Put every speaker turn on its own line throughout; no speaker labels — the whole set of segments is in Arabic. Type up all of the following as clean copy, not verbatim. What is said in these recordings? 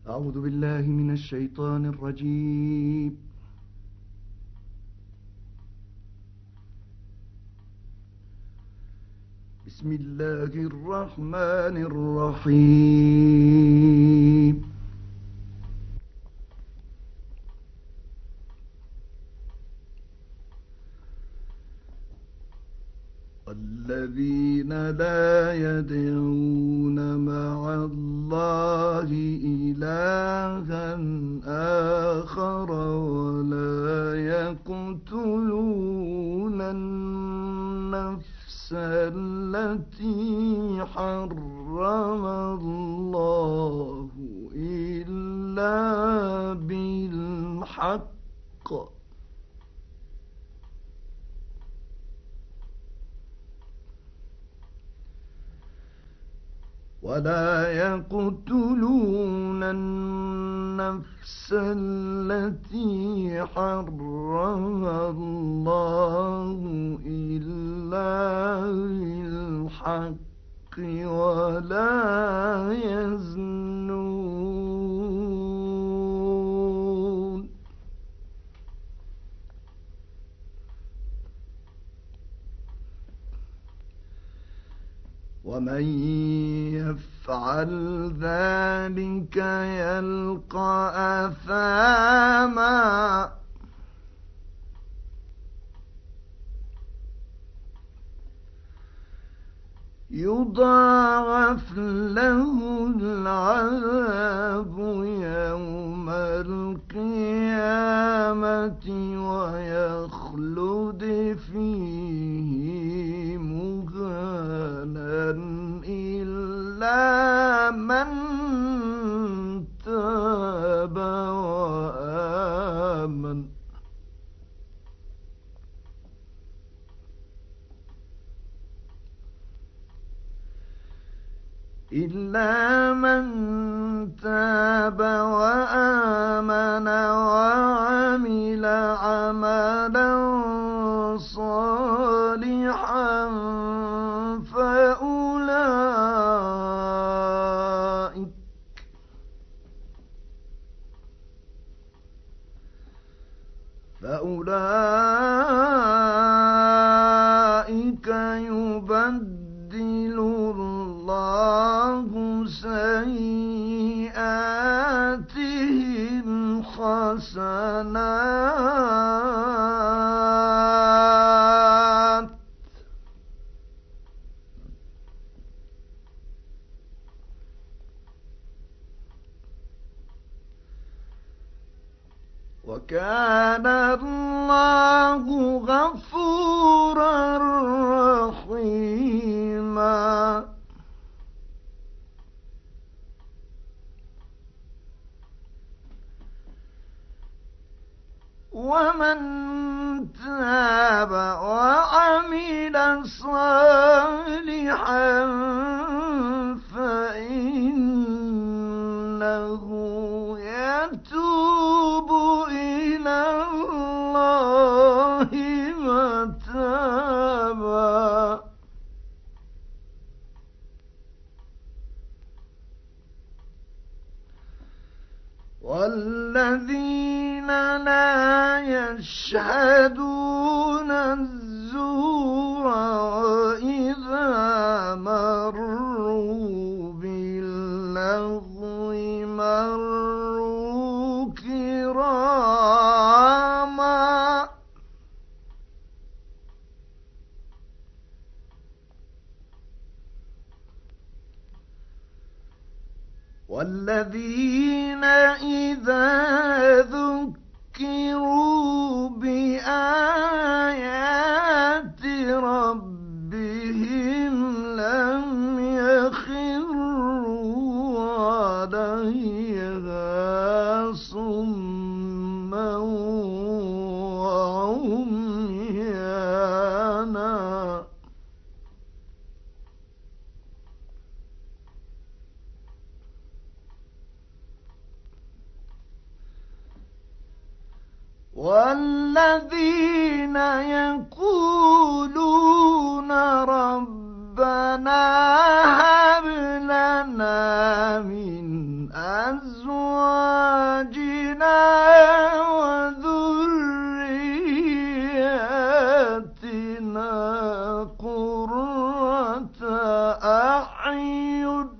أعوذ بالله من الشيطان الرجيم. بسم الله الرحمن الرحيم. الذين لا يدعون مع الله إلها آخر ولا يقتلون النفس التي حرم الله إلا بالحق ولا يقتلون النفس التي حرم الله إلا بالحق ولا يزنون. ومن يفعل ذلك يلقى أثاما يضاعف له العذاب يوم القيامة ويخلد فيه مهانا إلا من تاب وآمن وعمل عملا صالحا فأولئك يبدل الله سيئاتهم حسنات وكان الله غفورا رحيما. ومن تاب وعمل صالحا فإنه يتوب إلى الله متابا. والذين لا يشهدون الزور وإذا مروا باللغو مروا كراما. والذين إذا ذكروا بآيات ربهم لم يخروا عليها صما وعميانا. والذين يقولون ربنا هب لنا من أزواجنا وذرياتنا قرة أعين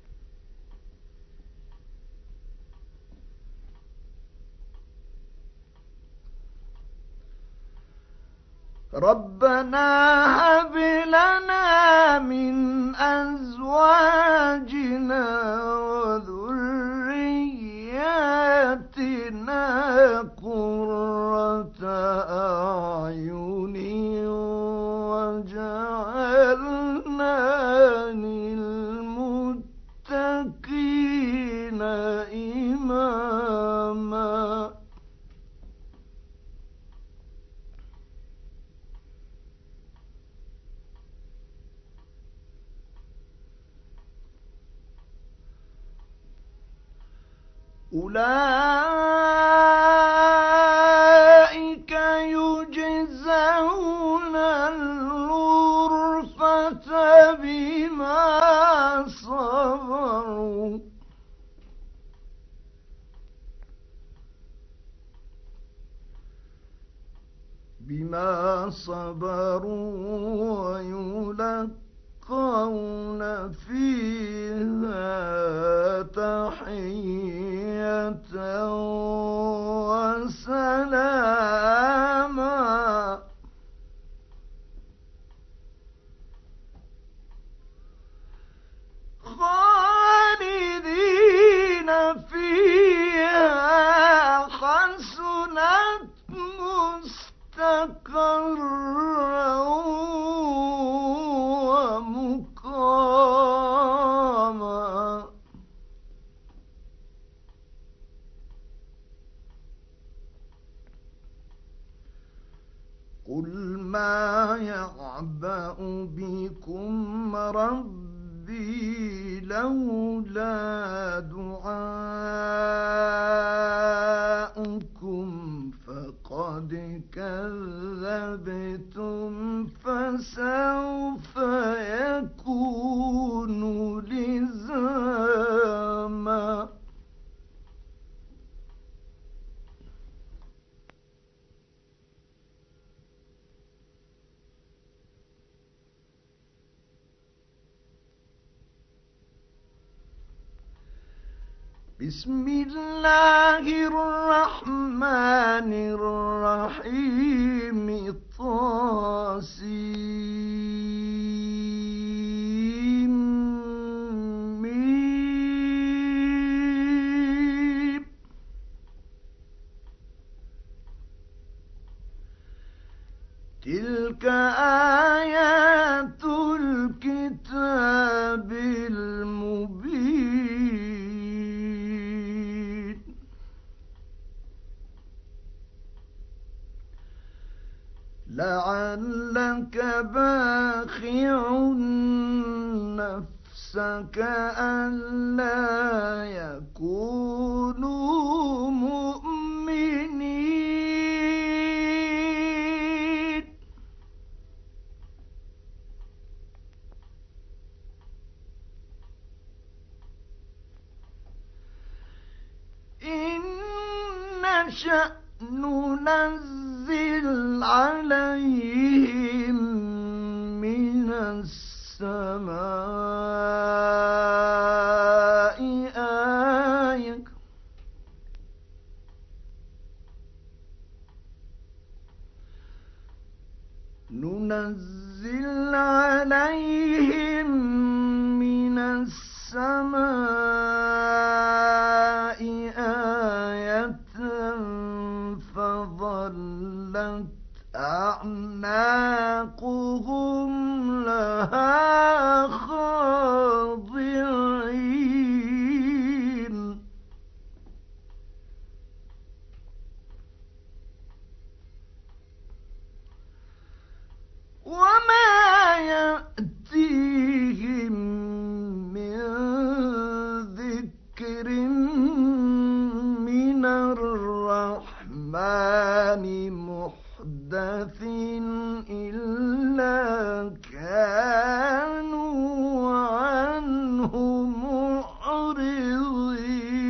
ربنا هب لنا من أزواجنا وذرياتنا قرة أعين وجعلنا للمتقين إماما. أولئك يجزون الغرفة بما صبروا ويلقون فيها تحية وسلاما. خالدين فيها حسنت مستقرا ومقاما. قل ما يعبأ بكم ربي لولا دعاؤكم فقد كذبتم فسوف يكون لزاما. بسم الله الرحمن الرحيم. طاسيم ميم. تلك آيات الكتاب المبين. لعلك باخع نفسك ألا يكونوا مؤمنين. إن نشأ ننزل عليهم من السماء آية ننزل عليهم من السماء آية فظلت أعناقهم لها خاضعين. وما يأتيهم من ذكر من الرحمن محدث إلا كانوا عنه معرضين.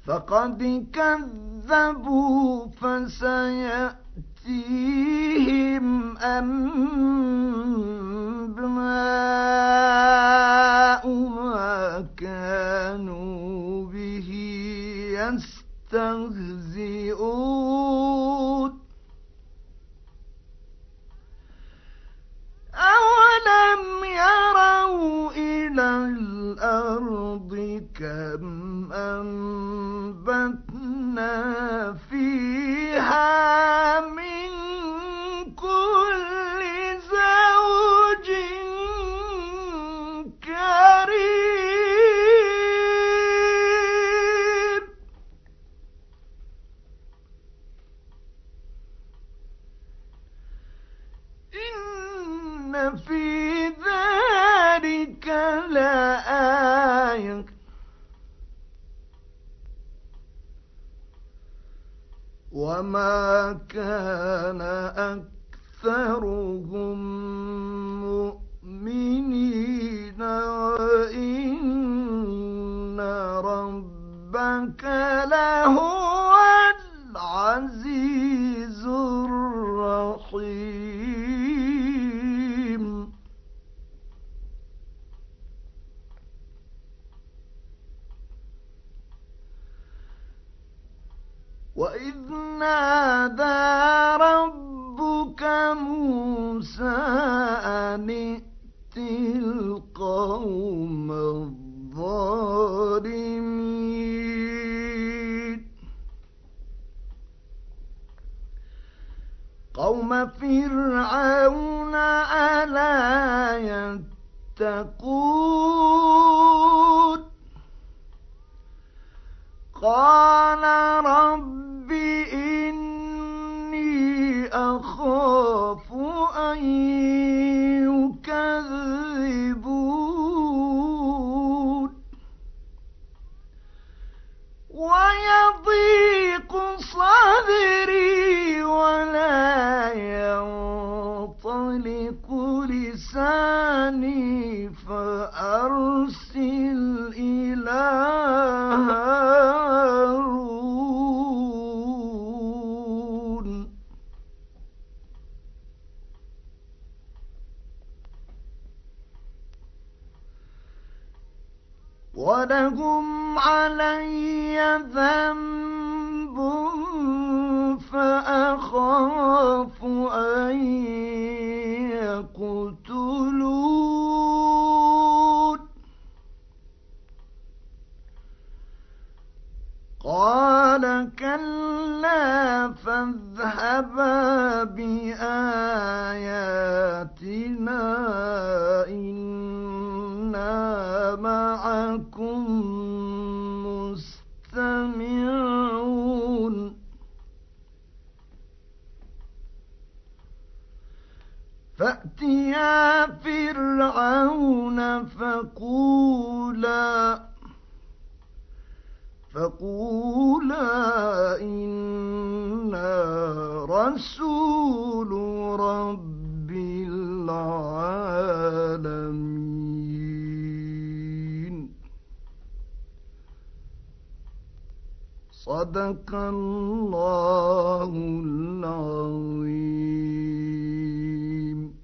فقد كذبوا فسيأتيهم أنباء ما كانوا به يستهزئون أولم يروا إلى الأرض كم أنبتنا فيها من كل زوج كريم إن في ذلك لآية وما كان أكثرهم مؤمنين وإن ربك لهو العزيز الرحيم وإذ نادى ربك موسى أن ائت القوم الظالمين قوم فرعون ألا يتقون قال رب إني أخاف أن يكذبون ويضيق صدري ولا ينطلق لساني فأرسل إلى هارون ولهم علي ذنب فأخاف أن يقتلون قال كلا فاذهبا بآياتنا إنا معكم مستمعون فأتيا فرعون فقولا إنا رسول رب العالمين صدق الله العظيم.